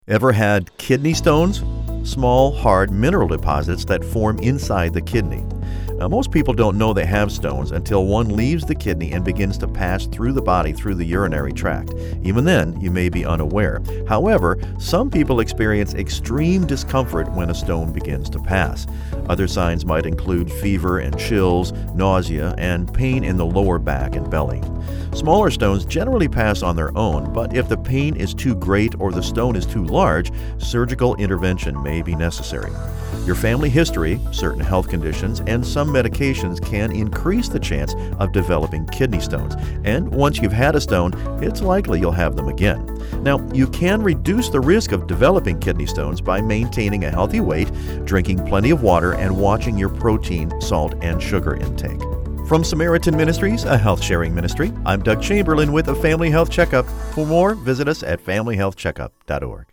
Ever had kidney stones? Small, hard mineral deposits that form inside the kidney. Now, most people don't know they have stones until one leaves the kidney and begins to pass through the body through the urinary tract. Even then, you may be unaware. However, some people experience extreme discomfort when a stone begins to pass. Other signs might include fever and chills, nausea, and pain in the lower back and belly. Smaller stones generally pass on their own, but if the pain is too great or the stone is too large, surgical intervention may be necessary. Your family history, certain health conditions, and some medications can increase the chance of developing kidney stones. And once you've had a stone, it's likely you'll have them again. Now, you can reduce the risk of developing kidney stones by maintaining a healthy weight, drinking plenty of water, and watching your protein, salt, and sugar intake. From Samaritan Ministries, a health-sharing ministry, I'm Doug Chamberlain with a Family Health Checkup. For more, visit us at familyhealthcheckup.org.